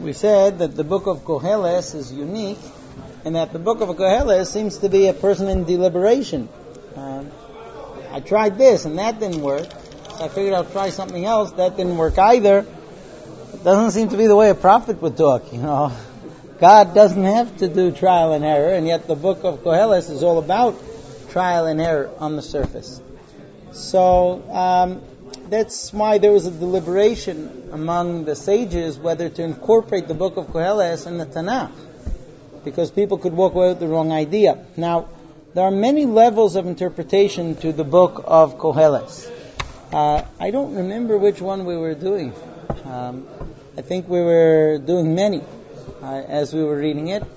We said that the book of Koheles is unique, and that the book of Koheles seems to be a person in deliberation. I tried this, and that didn't work. So I figured I'll try something else. That didn't work either. It doesn't seem to be the way a prophet would talk, God doesn't have to do trial and error, and yet the book of Koheles is all about trial and error on the surface. So that's why there was a deliberation among the sages whether to incorporate the book of Koheles in the Tanakh, because people could walk away with the wrong idea. Now, there are many levels of interpretation to the book of Koheles. I don't remember which one we were doing. I think we were doing many as we were reading it.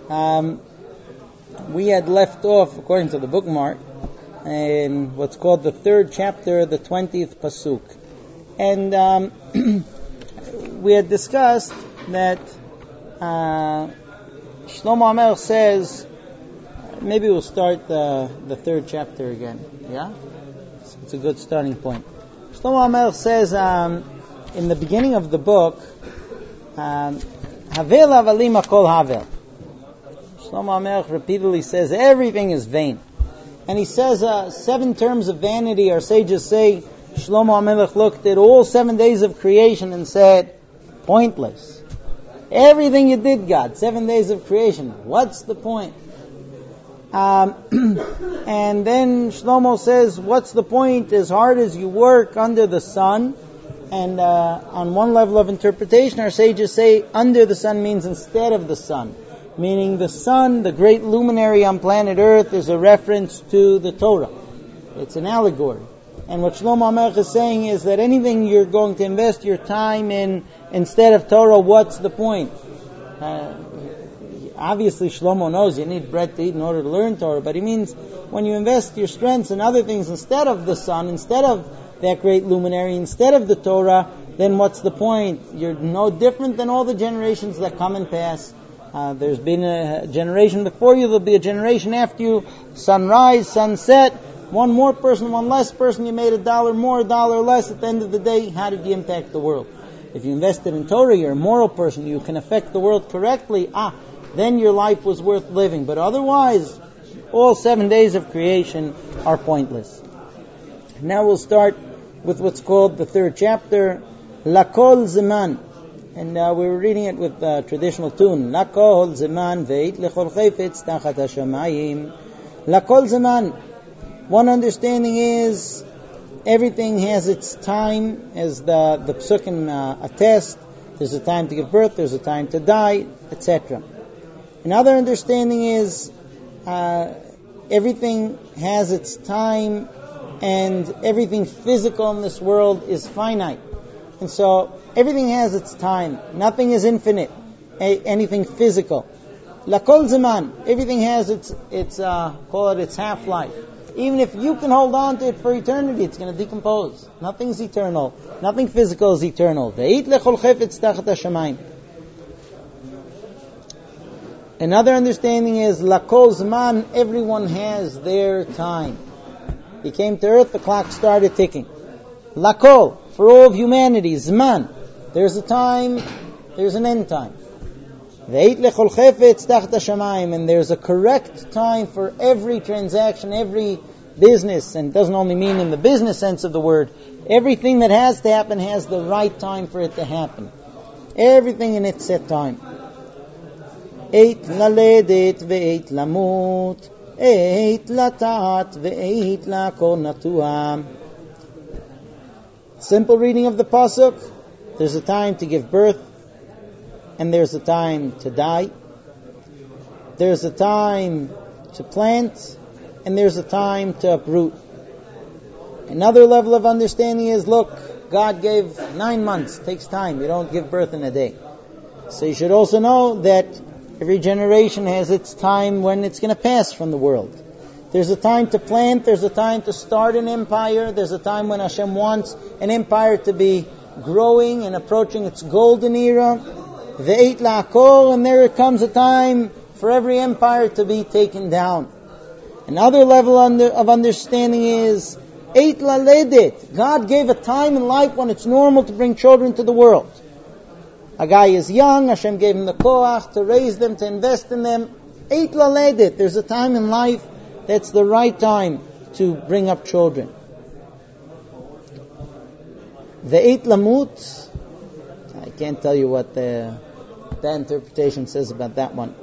We had left off, according to the bookmark, in what's called the 3rd chapter, the 20th pasuk. And we had discussed that Shlomo HaMelech says, maybe we'll start the 3rd chapter again. Yeah? It's a good starting point. Shlomo HaMelech says in the beginning of the book, Havel avalim hakol havel. Shlomo HaMelech repeatedly says everything is vain. And he says 7 terms of vanity. Our sages say Shlomo HaMelech looked at all 7 days of creation and said, pointless. Everything you did, God, 7 days of creation. What's the point? And then Shlomo says, what's the point as hard as you work under the sun? And on one level of interpretation, our sages say under the sun means instead of the sun. Meaning the sun, the great luminary on planet Earth, is a reference to the Torah. It's an allegory. And what Shlomo HaMelech is saying is that anything you're going to invest your time in instead of Torah, what's the point? Obviously Shlomo knows you need bread to eat in order to learn Torah, but he means when you invest your strengths in other things instead of the sun, instead of that great luminary, instead of the Torah, then what's the point? You're no different than all the generations that come and pass. There's been a generation before you, there'll be a generation after you. Sunrise, sunset, one more person, one less person, you made $1 more, $1 less. At the end of the day, how did you impact the world? If you invested in Torah, you're a moral person, you can affect the world correctly, then your life was worth living. But otherwise, all 7 days of creation are pointless. Now we'll start with what's called the 3rd chapter, Lakol Zeman. And we were reading it with traditional tune. Lakol Zeman veit lechol chayfetz tachat hashamayim. Lakol Zeman. One understanding is everything has its time, as the psukim attest. There's a time to give birth, there's a time to die, etc. Another understanding is everything has its time, and everything physical in this world is finite. And so everything has its time. Nothing is infinite. Anything physical. Lakol Zaman. Everything has its half-life. Even if you can hold on to it for eternity, it's going to decompose. Nothing's eternal. Nothing physical is eternal. Ve'it lechol chefetz tachat hashamayim. Another understanding is Lakol Zaman. Everyone has their time. He came to earth, the clock started ticking. Lakol, for all of humanity, Zman. There's a time, there's an end time. Ve'it lechol chefetz tachat hashamayim, and there's a correct time for every transaction, every business, and it doesn't only mean in the business sense of the word. Everything that has to happen has the right time for it to happen. Everything in its set time. Eit laledet ve'eit lamut, eit latat ve'eit lakol natuam. Simple reading of the pasuk. There's a time to give birth, and there's a time to die. There's a time to plant, and there's a time to uproot. Another level of understanding is, look, God gave 9 months. It takes time. You don't give birth in a day. So you should also know that every generation has its time when it's going to pass from the world. There's a time to plant, there's a time to start an empire, there's a time when Hashem wants an empire to be growing and approaching its golden era. Ve'eit la'akol, and there comes a time for every empire to be taken down. Another level of understanding is Eit laledet. God gave a time in life when it's normal to bring children to the world. A guy is young, Hashem gave him the koach to raise them, to invest in them. Eit laledet. There's a time in life that's the right time to bring up children. The eit lamut, I can't tell you what the interpretation says about that one.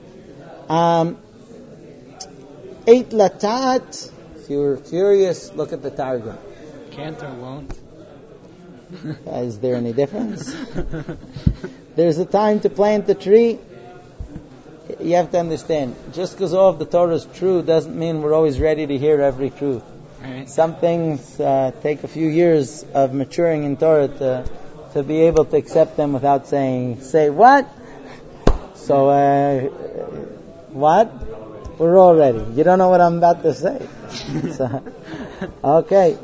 Eit latat, if you're curious, look at the Targum. Can't or won't? Is there any difference? There's a time to plant the tree. You have to understand, just because all of the Torah is true doesn't mean we're always ready to hear every truth. Right. Some things take a few years of maturing in Torah to be able to accept them without say what? So, what? We're all ready. You don't know what I'm about to say. So, okay.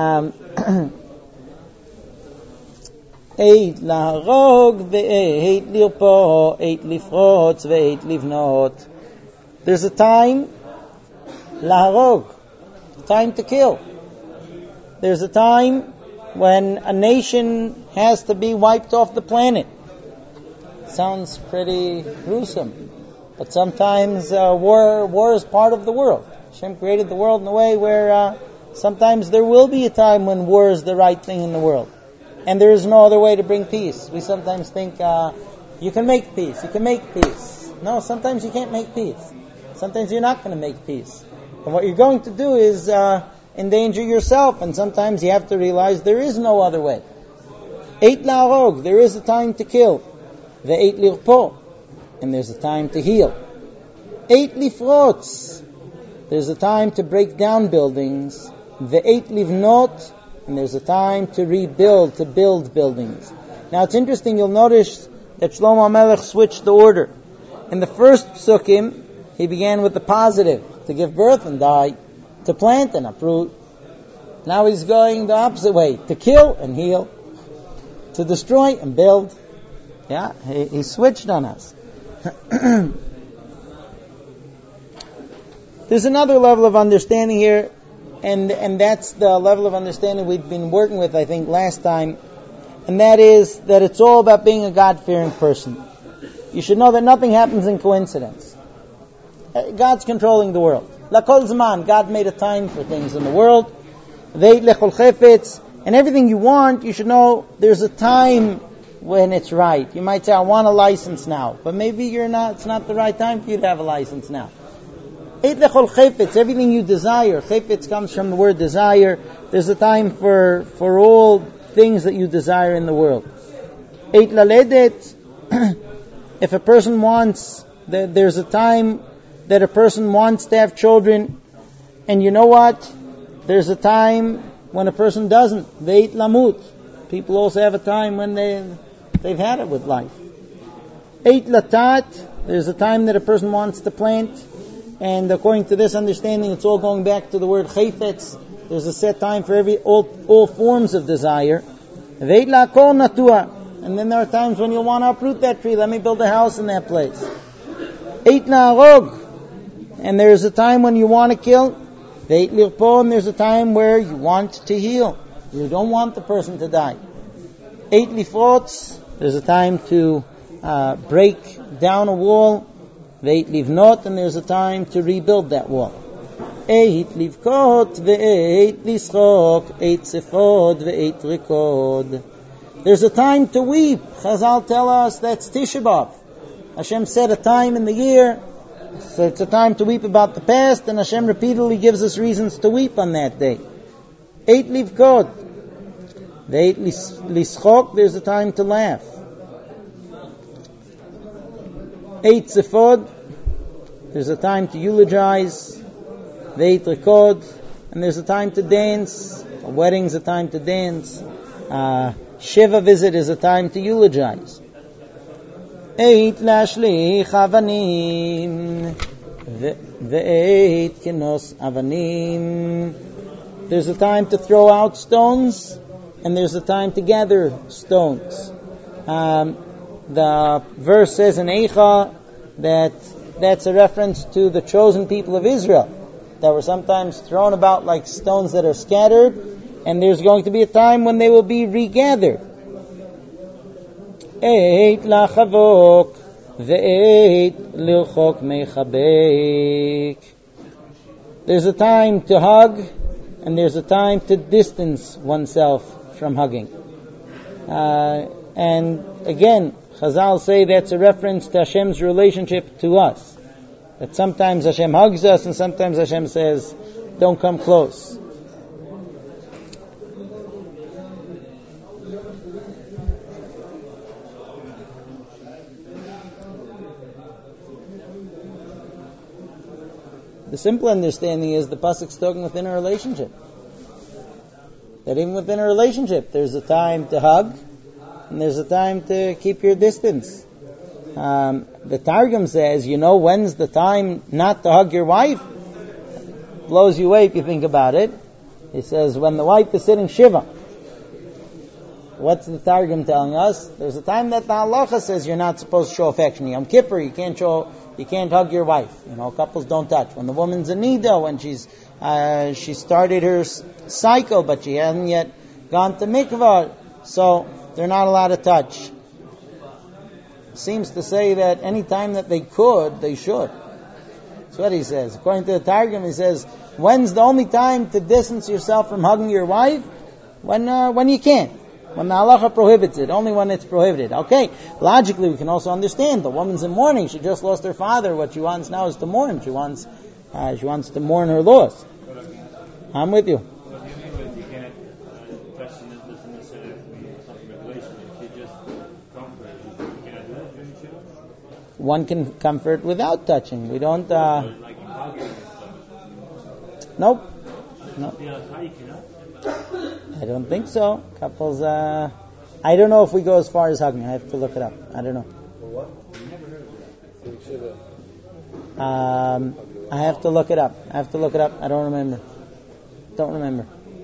Eit laharog ve'eit lirpo, eit lifrotz ve'eit livnot. There's a time, laharog, time to kill. There's a time when a nation has to be wiped off the planet. Sounds pretty gruesome, but sometimes war is part of the world. Hashem created the world in a way where sometimes there will be a time when war is the right thing in the world. And there is no other way to bring peace. We sometimes think, you can make peace. No, sometimes you can't make peace. Sometimes you're not going to make peace. And what you're going to do is endanger yourself. And sometimes you have to realize there is no other way. Eit la'arog, there is a time to kill. Ve'eit lirpo, and there's a time to heal. Eit lifrotz, there's a time to break down buildings. Ve'eit livnot, and there's a time to rebuild, to build buildings. Now it's interesting, you'll notice that Shlomo HaMelech switched the order. In the first psukim, he began with the positive, to give birth and die, to plant and uproot. Now he's going the opposite way, to kill and heal, to destroy and build. Yeah, he switched on us. There's another level of understanding here, and that's the level of understanding we've been working with, I think, last time, and that is that it's all about being a God-fearing person. You should know that nothing happens in coincidence. God's controlling the world. Lakol Zman, God made a time for things in the world. Veit lechol chefetz, and everything you want, you should know there's a time when it's right. You might say, I want a license now, but maybe it's not the right time for you to have a license now. Eit lechol chefetz, everything you desire. Chefetz comes from the word desire. There's a time for all things that you desire in the world. Eit laledet, if a person wants, there's a time that a person wants to have children, and you know what? There's a time when a person doesn't. Veit lamut. People also have a time when they've had it with life. Eit latat, there's a time that a person wants to plant. And according to this understanding, it's all going back to the word chayfetz. There's a set time for all forms of desire. Veit la'kol natua. And then there are times when you'll want to uproot that tree. Let me build a house in that place. Eit la'arog. And there's a time when you want to kill. Veit lirpo. And there's a time where you want to heal. You don't want the person to die. Eit lifrotz. There's a time to break down a wall. Veit livnot, and there's a time to rebuild that wall. Eit livkot ve'eit lischok, eit sefod ve'eit rikod. There's a time to weep. Chazal tell us that's Tisha B'Av. Hashem set a time in the year, so it's a time to weep about the past, and Hashem repeatedly gives us reasons to weep on that day. Eit livkot ve'eit lischok, there's a time to laugh. Eit sefod, there's a time to eulogize. Veit rekod, and there's a time to dance. A wedding's a time to dance. Shiva visit is a time to eulogize. Eit lashlich avanim, ve'eit kenos avanim. There's a time to throw out stones, and there's a time to gather stones. The verse says in Eicha that's a reference to the chosen people of Israel that were sometimes thrown about like stones that are scattered, and there's going to be a time when they will be regathered. Eit lachavok ve'eit lilchok mechabek. There's a time to hug, and there's a time to distance oneself from hugging. And again, Chazal say that's a reference to Hashem's relationship to us. That sometimes Hashem hugs us, and sometimes Hashem says, don't come close. The simple understanding is the pasuk's talking within a relationship. That even within a relationship, there's a time to hug, and there's a time to keep your distance. The Targum says, when's the time not to hug your wife? Blows you away if you think about it. He says, when the wife is sitting Shiva. What's the Targum telling us? There's a time that the halacha says you're not supposed to show affection. Yom Kippur, you can't hug your wife. Couples don't touch. When the woman's a nida, when she started her cycle, but she hasn't yet gone to mikvah, so they're not allowed to touch. Seems to say that any time that they could, they should. That's what he says. According to the Targum, he says, when's the only time to distance yourself from hugging your wife? When you can't. When the halacha prohibits it, only when it's prohibited. Okay, logically we can also understand the woman's in mourning. She just lost her father. What she wants now is to mourn. She wants to mourn her loss. I'm with you. What do you mean with you can't touch this necessarily something regulation? If you just comfort, you cannot do that during Shiva? One can comfort without touching. We don't. Like in hugging and stuff. Nope. How you cannot? I don't think so. Couples, I don't know if we go as far as hugging. I have to look it up. I don't know. What? Never heard of it. I have to look it up. I don't remember.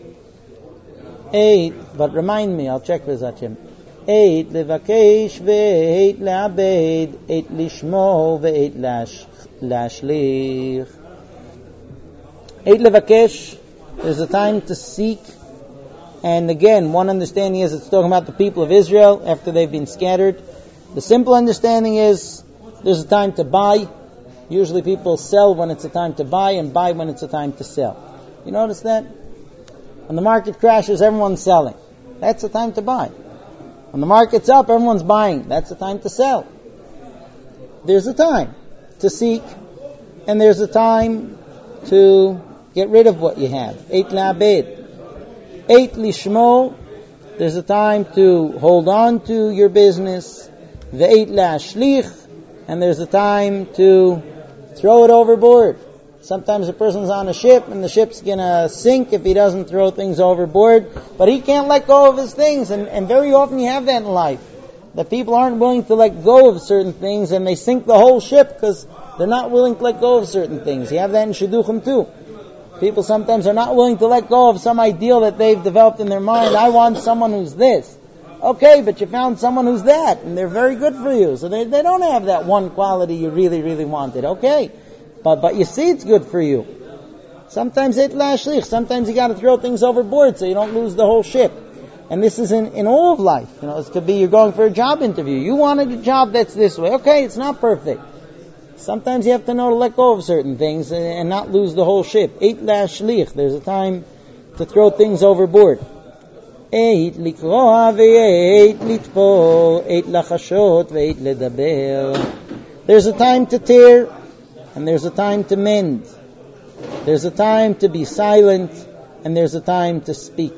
8, but remind me, I'll check with Hashem. 8, levakesh ve'eit le'abed, 8 lishmo ve'eit lashlich. 8 levakesh, there's a time to seek. And again, one understanding is it's talking about the people of Israel after they've been scattered. The simple understanding is there's a time to buy. Usually people sell when it's a time to buy and buy when it's a time to sell. You notice that? When the market crashes, everyone's selling. That's the time to buy. When the market's up, everyone's buying. That's the time to sell. There's a time to seek, and there's a time to get rid of what you have. 8 la'abed. 8 lishmo, there's a time to hold on to your business. Ve'eit la'ashlich, and there's a time to throw it overboard. Sometimes a person's on a ship and the ship's gonna sink if he doesn't throw things overboard, but he can't let go of his things, and very often you have that in life. That people aren't willing to let go of certain things and they sink the whole ship because they're not willing to let go of certain things. You have that in Shidduchim too. People sometimes are not willing to let go of some ideal that they've developed in their mind. I want someone who's this. Okay, but you found someone who's that, and they're very good for you. So they don't have that one quality you really, really wanted. Okay, but you see it's good for you. Sometimes it lashlich. Sometimes you got to throw things overboard so you don't lose the whole ship. And this is in all of life. It could be you're going for a job interview. You wanted a job that's this way. Okay, it's not perfect. Sometimes you have to know to let go of certain things and not lose the whole ship. 8 lashlich. There's a time to throw things overboard. 8 likroa ve'eit litpol. 8 lachashot ve'eit ledaber. There's a time to tear and there's a time to mend. There's a time to be silent and there's a time to speak.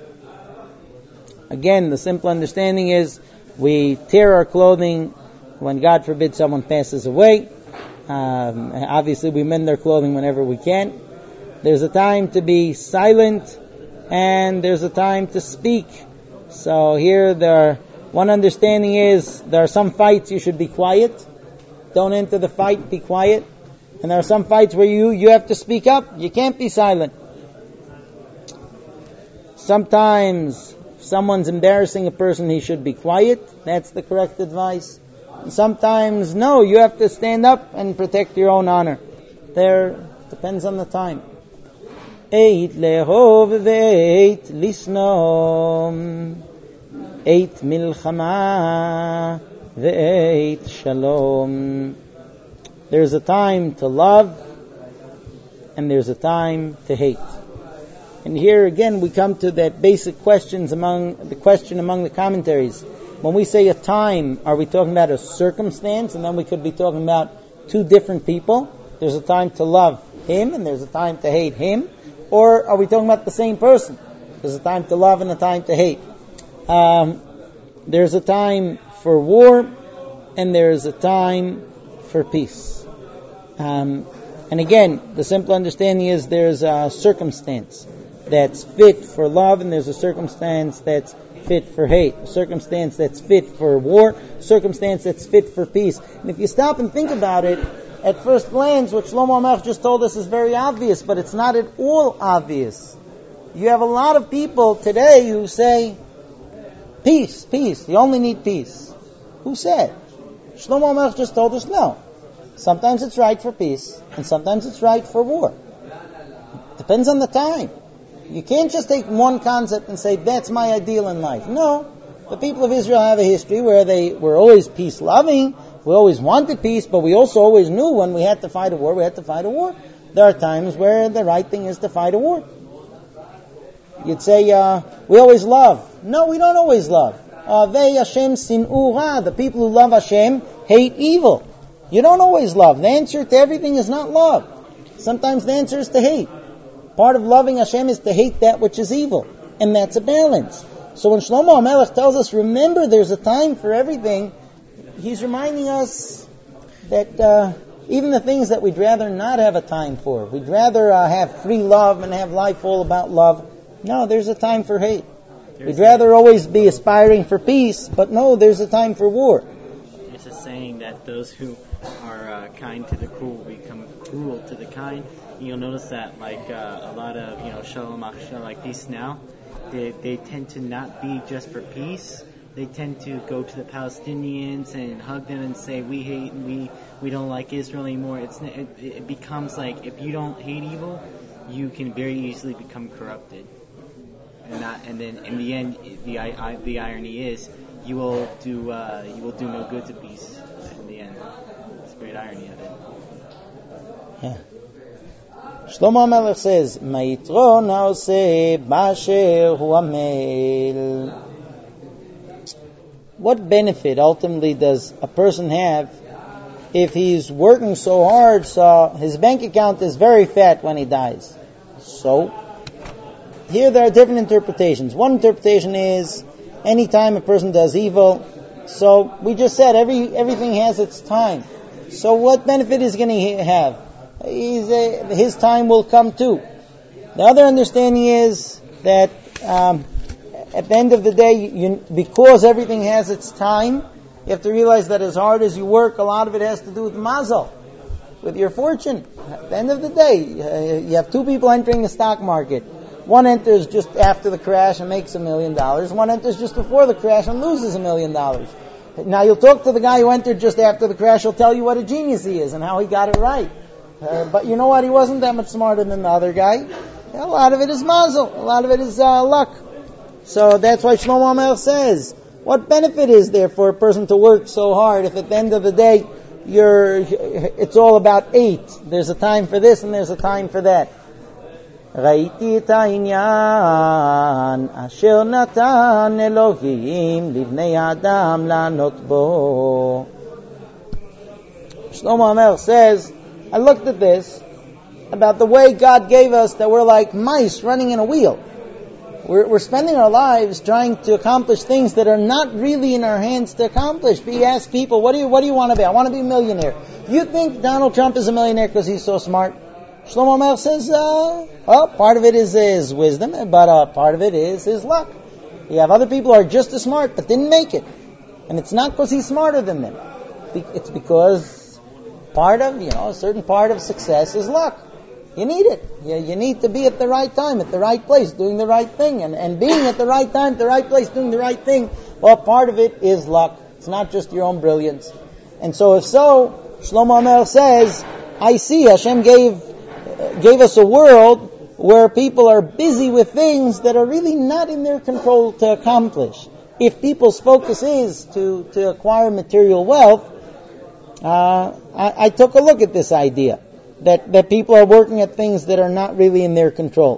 Again, the simple understanding is we tear our clothing when, God forbid, someone passes away. Obviously, we mend their clothing whenever we can. There's a time to be silent, and there's a time to speak. So here, one understanding is there are some fights you should be quiet. Don't enter the fight, be quiet. And there are some fights where you have to speak up. You can't be silent. Sometimes, if someone's embarrassing a person, he should be quiet. That's the correct advice. Sometimes, no, you have to stand up and protect your own honor. Depends on the time. 8 lehov ve'eit lisnom. eit milchama ve'eit shalom. There's a time to love and there's a time to hate. And here again we come to that basic question among the commentaries. When we say a time, are we talking about a circumstance? And then we could be talking about two different people. There's a time to love him and there's a time to hate him. Or are we talking about the same person? There's a time to love and a time to hate. There's a time for war and there's a time for peace. And again, the simple understanding is there's a circumstance that's fit for love and there's a circumstance that's fit for hate, a circumstance that's fit for war, a circumstance that's fit for peace. And if you stop and think about it, at first glance, what Shlomo HaMelech just told us is very obvious, but it's not at all obvious. You have a lot of people today who say, peace, peace, you only need peace. Who said? Shlomo HaMelech just told us no. Sometimes it's right for peace, and sometimes it's right for war. Depends on the time. You can't just take one concept and say, that's my ideal in life. No. The people of Israel have a history where they were always peace-loving. We always wanted peace, but we also always knew when we had to fight a war, we had to fight a war. There are times where the right thing is to fight a war. You'd say, we always love. No, we don't always love. Hashem sin'u ra. The people who love Hashem hate evil. You don't always love. The answer to everything is not love. Sometimes the answer is to hate. Part of loving Hashem is to hate that which is evil. And that's a balance. So when Shlomo HaMelech tells us, remember there's a time for everything, he's reminding us that even the things that we'd rather not have a time for, we'd rather have free love and have life all about love. No, there's a time for hate. We'd rather always be aspiring for peace, but no, there's a time for war. It's a saying that those who are kind to the cruel become cruel to the kind. You'll notice that, like a lot of Shalom Achshel, like Peace Now, they tend to not be just for peace. They tend to go to the Palestinians and hug them and say we hate and we don't like Israel anymore. It becomes like if you don't hate evil, you can very easily become corrupted. And then in the end, the irony is you will do no good to peace in the end. It's a great irony of it. Yeah. Shlomo HaMelech says, "Ma'itron ha'oseh b'asher hu amel." What benefit ultimately does a person have if he's working so hard so his bank account is very fat when he dies? So, here there are different interpretations. One interpretation is anytime a person does evil, so we just said everything has its time. So what benefit is going to have? His time will come too. The other understanding is that at the end of the day, because everything has its time, you have to realize that as hard as you work, a lot of it has to do with mazel, with your fortune. At the end of the day, you have two people entering the stock market. One enters just after the crash and makes $1 million. One enters just before the crash and loses $1 million. Now you'll talk to the guy who entered just after the crash. He'll tell you what a genius he is and how he got it right. But you know what? He wasn't that much smarter than the other guy. A lot of it is mazel. A lot of it is luck. So that's why Shlomo HaMelech says, what benefit is there for a person to work so hard if at the end of the day it's all about 8? There's a time for this and there's a time for that. ראיתי את העניין אשר נתן אלוהים לבני האדם לענות בו. Shlomo HaMelech says, I looked at this about the way God gave us that we're like mice running in a wheel. We're spending our lives trying to accomplish things that are not really in our hands to accomplish. We ask people, what do you want to be? I want to be a millionaire. You think Donald Trump is a millionaire because he's so smart? Shlomo HaMelech says, part of it is his wisdom, but part of it is his luck. You have other people who are just as smart but didn't make it. And it's not because he's smarter than them. It's because a certain part of success is luck. You need it. You need to be at the right time, at the right place, doing the right thing. And being at the right time, at the right place, doing the right thing, well, part of it is luck. It's not just your own brilliance. And so if so, Shlomo HaMelech says, I see Hashem gave us a world where people are busy with things that are really not in their control to accomplish. if people's focus is to acquire material wealth, I took a look at this idea that people are working at things that are not really in their control.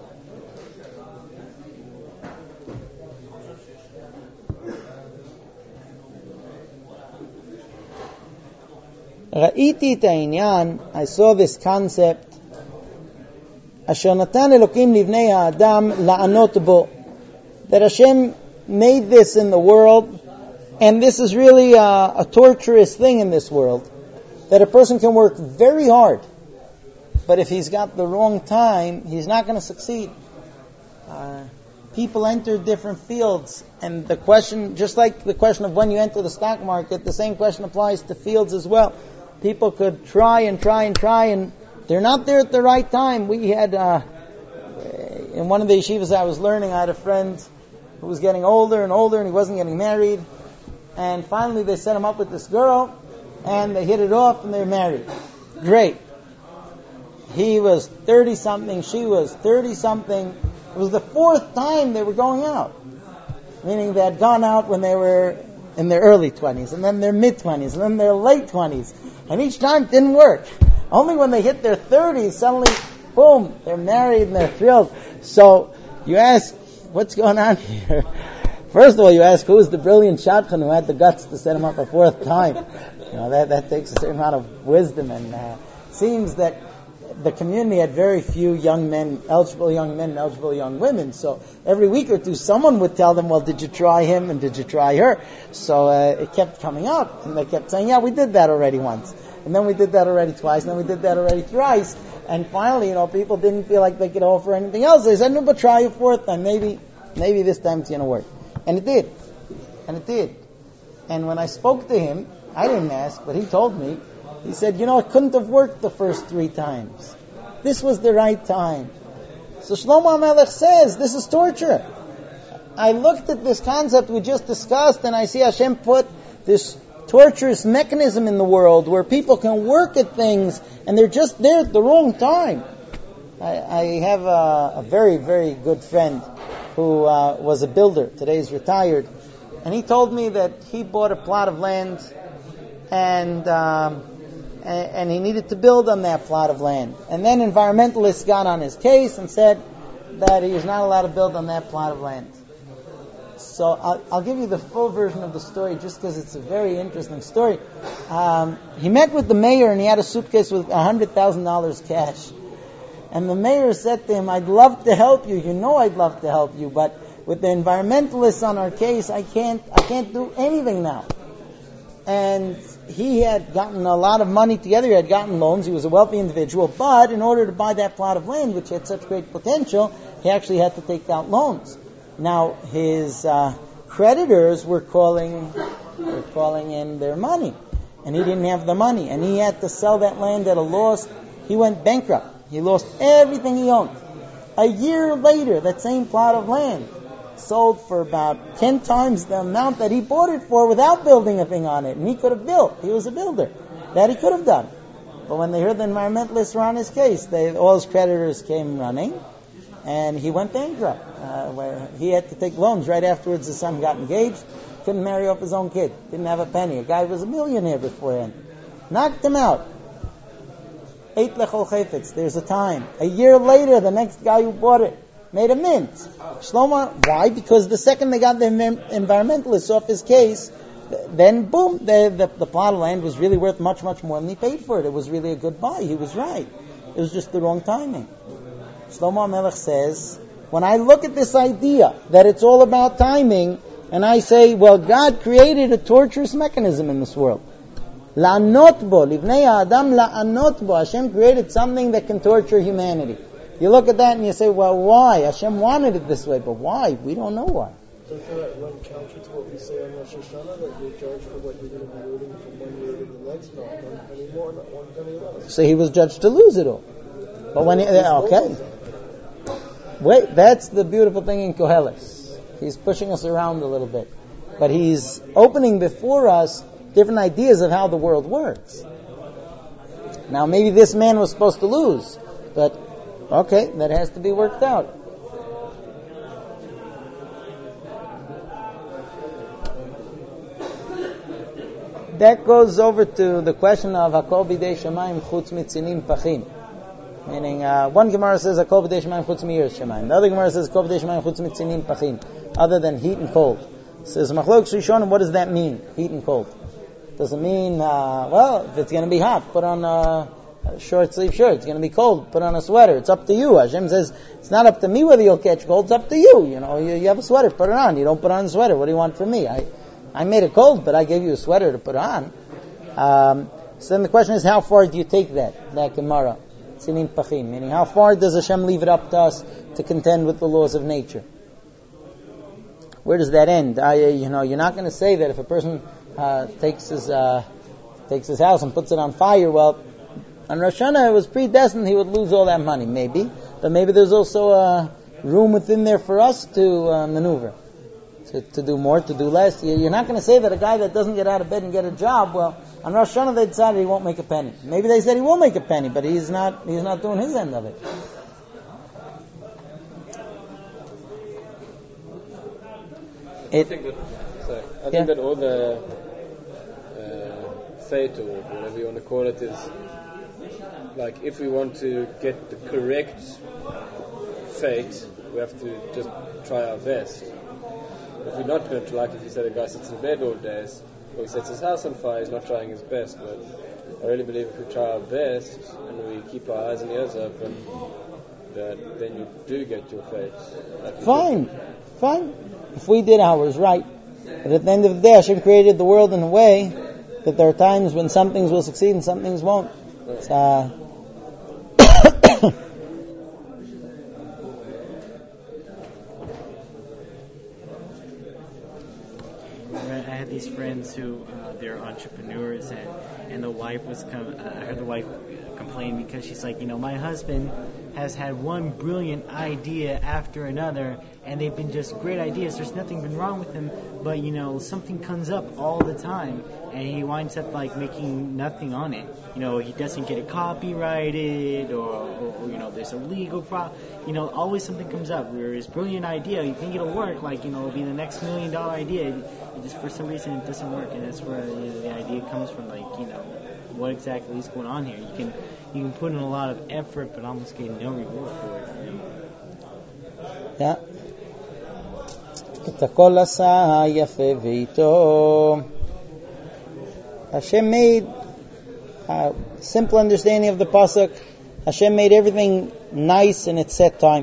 ראיתי את העניין, I saw this concept, אשר נתן אלוקים לבני האדם לענות בו. That Hashem made this in the world, and this is really a torturous thing in this world, that a person can work very hard, but if he's got the wrong time, he's not going to succeed. People enter different fields, and the question, just like the question of when you enter the stock market, the same question applies to fields as well. People could try, and they're not there at the right time. We had, in one of the yeshivas I was learning, I had a friend who was getting older and older, and he wasn't getting married. And finally they set him up with this girl, and they hit it off, and they're married. Great. He was 30-something, she was 30-something. It was the fourth time they were going out. Meaning they had gone out when they were in their early 20s, and then their mid-20s, and then their late 20s. And each time it didn't work. Only when they hit their 30s, suddenly, boom, they're married and they're thrilled. So you ask, what's going on here? First of all, you ask, who was the brilliant shadchan who had the guts to set him up a fourth time? That takes a certain amount of wisdom, and it seems that the community had very few young men, eligible young women. So every week or two, someone would tell them, well, did you try him and did you try her? So it kept coming up, and they kept saying, yeah, we did that already once. And then we did that already twice, and then we did that already thrice. And finally, people didn't feel like they could offer anything else. They said, no, but try a fourth time. Maybe this time it's going to work. And it did. And when I spoke to him, I didn't ask, but he told me, he said, it couldn't have worked the first 3 times. This was the right time. So Shlomo HaMelech says, this is torture. I looked at this concept we just discussed, and I see Hashem put this torturous mechanism in the world where people can work at things, and they're just there at the wrong time. I have a very, very good friend who was a builder. Today he's retired. And he told me that he bought a plot of land, and he needed to build on that plot of land. And then environmentalists got on his case and said that he was not allowed to build on that plot of land. So I'll give you the full version of the story just because it's a very interesting story. He met with the mayor, and he had a suitcase with $100,000 cash. And the mayor said to him, I'd love to help you. I'd love to help you, but with the environmentalists on our case, I can't do anything now. And he had gotten a lot of money together. He had gotten loans. He was a wealthy individual. But in order to buy that plot of land, which had such great potential, he actually had to take out loans. Now, his creditors were calling in their money. And he didn't have the money. And he had to sell that land at a loss. He went bankrupt. He lost everything he owned. A year later, that same plot of land sold for about 10 times the amount that he bought it for without building a thing on it. And he could have built. He was a builder. That he could have done. But when they heard the environmentalists were on his case, all his creditors came running, and he went bankrupt. Where he had to take loans. Right afterwards, his son got engaged. Couldn't marry off his own kid. Didn't have a penny. A guy was a millionaire beforehand. Knocked him out. Ate lechol chayfetz. There's a time. A year later, the next guy who bought it made a mint. Shlomo, why? Because the second they got the environmentalists off his case, then boom, the plot of land was really worth much, much more than he paid for it. It was really a good buy. He was right. It was just the wrong timing. Shlomo HaMelech says, when I look at this idea that it's all about timing, and I say, well, God created a torturous mechanism in this world. La'anot bo, livnei ha'adam la'anot bo. Hashem created something that can torture humanity. You look at that and you say, well, why? Hashem wanted it this way, but why? We don't know why. Does that run counter to what we say on Rosh Hashanah, that you're judged for what you're going to be rooting from one year to the next? Not one penny more, not one penny less. So he was judged to lose it all. But when okay. Wait, that's the beautiful thing in Koheles. He's pushing us around a little bit. But he's opening before us different ideas of how the world works. Now maybe this man was supposed to lose, but okay, that has to be worked out. that goes over to the question of Hakol B'dei Shemayim Chutz Mitzinim Pachim. Meaning, one Gemara says Hakol B'dei Shemayim Chutz Mi'ir Shemayim. The other Gemara says Hakol B'dei Shemayim Chutz Mitzinim Pachim. Other than heat and cold. It says Machlokes Rishonim, what does that mean? Heat and cold. Does it mean, if it's going to be hot, put on a short sleeve shirt. It's going to be cold, put on a sweater. It's up to you. Hashem says, it's not up to me whether you'll catch cold, it's up to you. You have a sweater, put it on. You don't put on a sweater. What do you want from me? I made it cold, but I gave you a sweater to put on. So then the question is, how far do you take that Gemara? Tzinim Pachim. Meaning, how far does Hashem leave it up to us to contend with the laws of nature? Where does that end? You're not going to say that if a person takes his house and puts it on fire, well, on Rosh Hashanah it was predestined he would lose all that money, maybe. But maybe there's also room within there for us to maneuver, to do more, to do less. You're not going to say that a guy that doesn't get out of bed and get a job, well, on Rosh Hashanah they decided he won't make a penny. Maybe they said he will make a penny, but he's not doing his end of it. I think that all the fate, or whatever you want to call it, is like, if we want to get the correct fate, we have to just try our best. If we're not going to, like if you said a guy sits in bed all day, or he sets his house on fire, he's not trying his best. But I really believe if we try our best and we keep our eyes and ears open, that then you do get your fate. Fine. If we did ours right. But at the end of the day, Hashem created the world in a way that there are times when some things will succeed and some things won't. I had these friends who they're entrepreneurs, and the wife I heard the wife complain because she's like, my husband has had one brilliant idea after another, and they've been just great ideas. There's nothing been wrong with them, but something comes up all the time, and he winds up like making nothing on it. He doesn't get it copyrighted, or there's a legal problem. Always something comes up where his brilliant idea, you think it'll work, it'll be the next $1 million idea. It just for some reason it doesn't work, and that's where the idea comes from. What exactly is going on here? You can put in a lot of effort, but almost get no reward for it. Yeah. Hashem made simple understanding of the pasuk. Hashem made everything nice in its set time.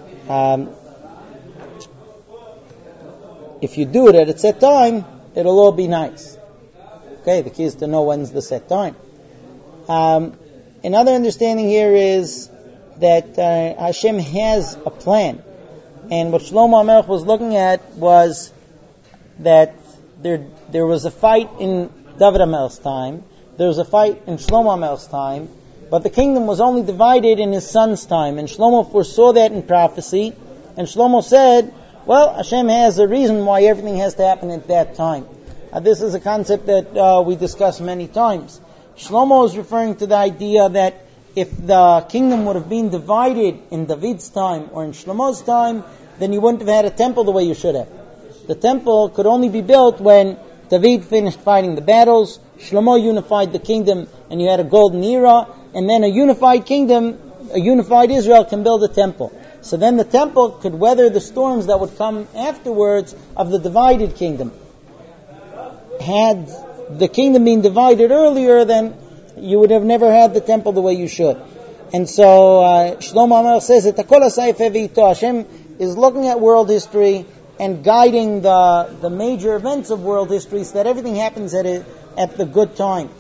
If you do it at its set time, it'll all be nice. Okay, the key is to know when's the set time. Another understanding here is that Hashem has a plan. And what Shlomo HaMelech was looking at was that there was a fight in David HaMelech's time, there was a fight in Shlomo HaMelech's time, but the kingdom was only divided in his son's time. And Shlomo foresaw that in prophecy, and Shlomo said, well, Hashem has a reason why everything has to happen at that time. This is a concept that we discussed many times. Shlomo is referring to the idea that if the kingdom would have been divided in David's time or in Shlomo's time, then you wouldn't have had a temple the way you should have. The temple could only be built when David finished fighting the battles, Shlomo unified the kingdom, and you had a golden era, and then a unified kingdom, a unified Israel can build a temple. So then the temple could weather the storms that would come afterwards of the divided kingdom. Had the kingdom been divided earlier, then you would have never had the temple the way you should. And so Shlomo HaMelech says that Hashem is looking at world history and guiding the major events of world history so that everything happens at the good time.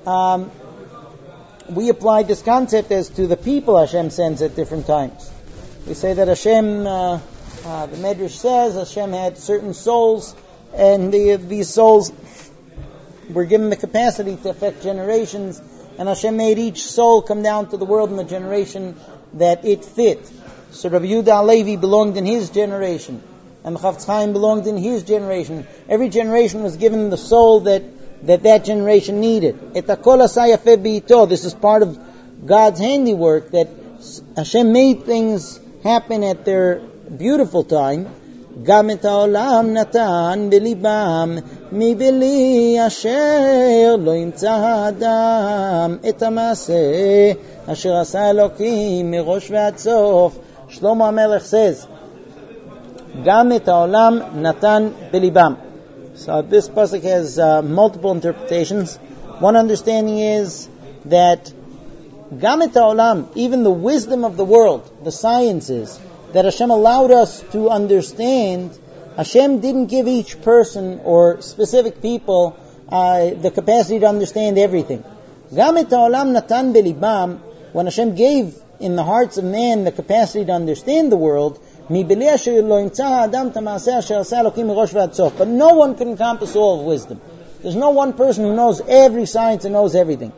We applied this concept as to the people Hashem sends at different times. We say that Hashem, the Medrash says, Hashem had certain souls, and these souls were given the capacity to affect generations, and Hashem made each soul come down to the world in the generation that it fit. So Rabbi Yehuda HaLevi belonged in his generation, and the Chafetz Chaim belonged in his generation. Every generation was given the soul that generation needed. This is part of God's handiwork, that Hashem made things happen at their beautiful time. גם את העולם נתן בליבם מבלי אשר לא ימצא האדם את המעשה אשר עשה אלוקים מראש ועד סוף. שלמה המלך says, גם את העולם נתן בליבם. So this pasuk has multiple interpretations. One understanding is that גם את העולם, even the wisdom of the world, the sciences that Hashem allowed us to understand, Hashem didn't give each person or specific people the capacity to understand everything. גם את העולם נתן בליבם, when Hashem gave in the hearts of man the capacity to understand the world, מבלי אשר לא ימצא האדם את המעשה אשר עשה אלוקים מראש ועד סוף. But no one can encompass all of wisdom. There's no one person who knows every science and knows everything.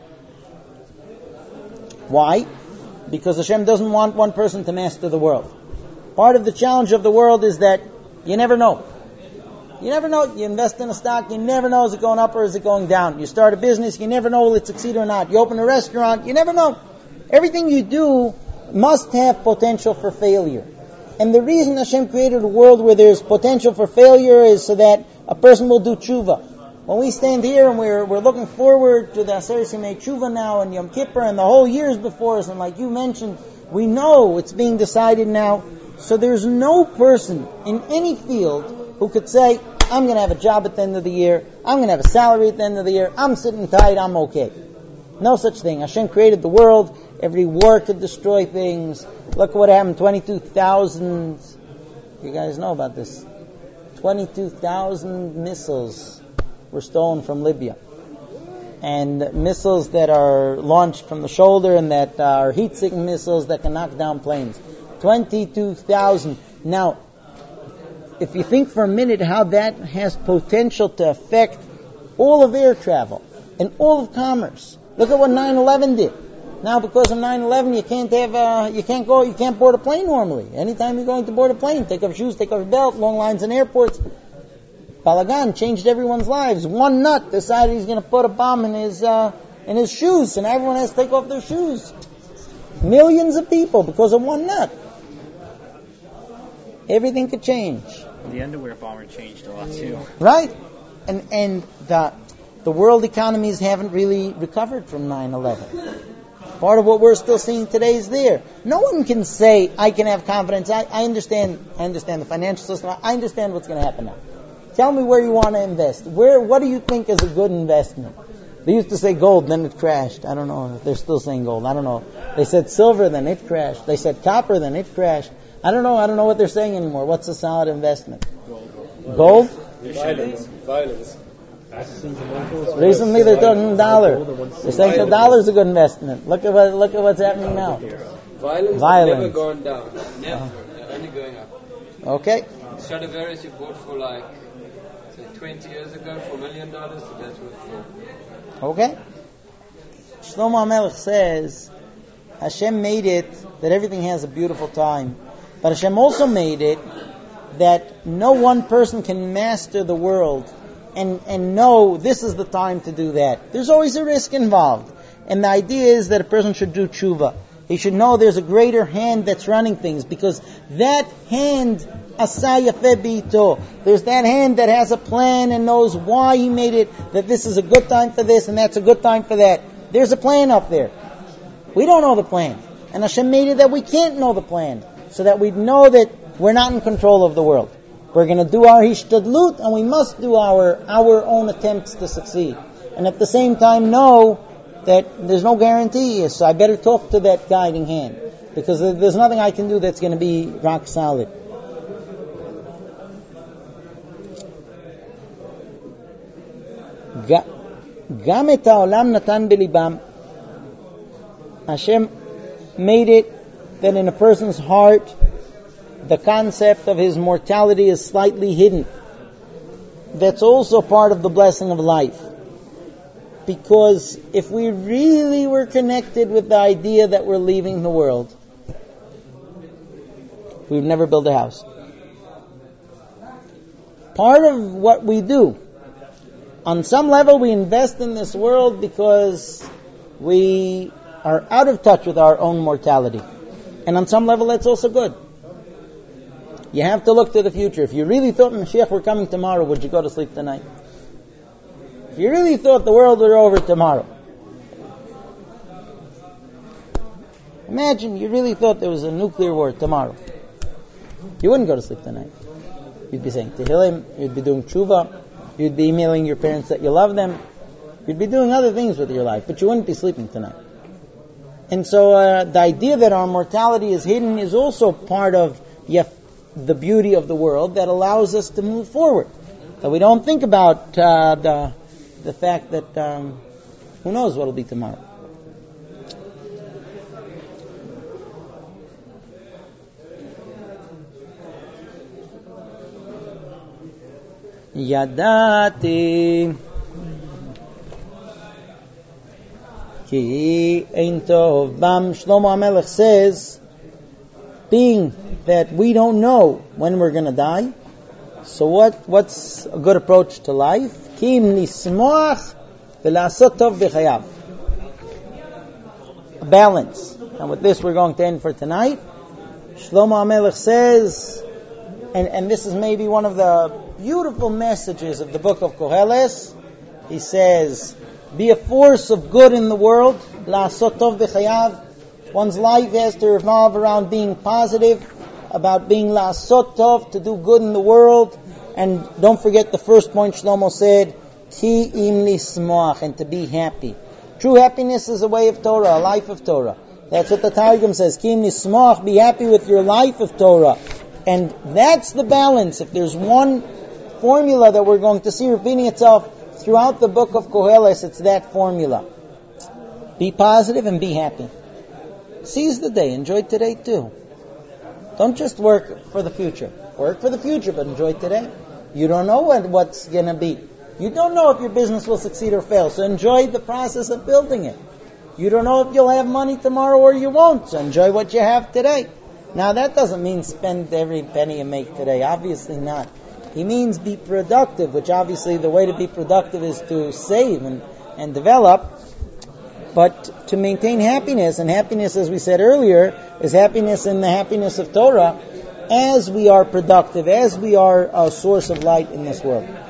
Why? Because Hashem doesn't want one person to master the world. Part of the challenge of the world is that you never know. You never know. You invest in a stock, you never know is it going up or is it going down. You start a business, you never know will it succeed or not. You open a restaurant, you never know. Everything you do must have potential for failure. And the reason Hashem created a world where there's potential for failure is so that a person will do tshuva. When we stand here and we're looking forward to the Aseret Simei Tshuva now and Yom Kippur and the whole year is before us, and like you mentioned, we know it's being decided now. So there's no person in any field who could say, I'm going to have a job at the end of the year, I'm going to have a salary at the end of the year, I'm sitting tight, I'm okay. No such thing. Hashem created the world. Every war could destroy things. Look what happened. 22,000. You guys know about this. 22,000 missiles were stolen from Libya. And missiles that are launched from the shoulder and that are heat-seeking missiles that can knock down planes. 22,000. Now, if you think for a minute how that has potential to affect all of air travel and all of commerce. Look at what 9/11 did. Now, because of 9/11, you can't board a plane normally. Anytime you're going to board a plane, take off shoes, take off your belt, long lines in airports. Balagan changed everyone's lives. One nut decided he's going to put a bomb in his shoes, and everyone has to take off their shoes. Millions of people because of one nut. Everything could change. The underwear bomber changed a lot too. Right, and the world economies haven't really recovered from 9/11. Part of what we're still seeing today is there. No one can say, I can have confidence. I understand the financial system. I understand what's going to happen now. Tell me where you want to invest. What do you think is a good investment? They used to say gold, then it crashed. I don't know if they're still saying gold. I don't know. They said silver, then it crashed. They said copper, then it crashed. I don't know what they're saying anymore. What's a solid investment? Gold? Violence. Recently they're talking dollar. They're saying the dollar is a good investment. Look at what's happening now. Violence has never gone down. Never. They're only going up. Okay. Stradivarius you bought for 20 years ago for $1 million, so that's worth $4. Okay. Shlomo HaMelech says Hashem made it that everything has a beautiful time. But Hashem also made it that no one person can master the world and know this is the time to do that. There's always a risk involved. And the idea is that a person should do tshuva. He should know there's a greater hand that's running things, because that hand, asaya febito, there's that hand that has a plan and knows why he made it, that this is a good time for this and that's a good time for that. There's a plan up there. We don't know the plan. And Hashem made it that we can't know the plan, so that we know that we're not in control of the world. We're going to do our hishtadlut, and we must do our own attempts to succeed. And at the same time know that there's no guarantee, so I better talk to that guiding hand, because there's nothing I can do that's going to be rock solid. גם את העולם נתן בליבם. Hashem made it that in a person's heart the concept of his mortality is slightly hidden. That's also part of the blessing of life. Because if we really were connected with the idea that we're leaving the world, we would never build a house. Part of what we do, on some level we invest in this world because we are out of touch with our own mortality. And on some level that's also good. You have to look to the future. If you really thought Mashiach were coming tomorrow, would you go to sleep tonight? you really thought the world were over tomorrow, imagine you really thought there was a nuclear war tomorrow, you wouldn't go to sleep tonight. You'd be saying Tehillim, you'd be doing tshuva, you'd be emailing your parents that you love them, you'd be doing other things with your life, but you wouldn't be sleeping tonight. And so the idea that our mortality is hidden is also part of the beauty of the world that allows us to move forward. That we don't think about the fact that who knows what will be tomorrow. Yadati ki ein tov bam. Shlomo HaMelech says, being that we don't know when we're going to die, so what's a good approach to life? Ki nismoach v'lasot tov b'chayav. A balance. And with this we're going to end for tonight. Shlomo HaMelech says, and this is maybe one of the beautiful messages of the book of Koheles. He says, be a force of good in the world. La'asot tov b'chayav. One's life has to revolve around being positive, about being la'asot tov, to do good in the world. And don't forget the first point Shlomo said, ki im lismoach, and to be happy. True happiness is a way of Torah, a life of Torah. That's what the Targum says, ki im lismoach, be happy with your life of Torah. And that's the balance. If there's one formula that we're going to see repeating itself throughout the book of Koheles, it's that formula. Be positive and be happy. Seize the day. Enjoy today too. Don't just work for the future. Work for the future, but enjoy today. You don't know what's going to be. You don't know if your business will succeed or fail, so enjoy the process of building it. You don't know if you'll have money tomorrow or you won't, so enjoy what you have today. Now that doesn't mean spend every penny you make today. Obviously not. He means be productive, which obviously the way to be productive is to save and develop. But to maintain happiness, and happiness, as we said earlier, is happiness in the happiness of Torah, as we are productive, as we are a source of light in this world.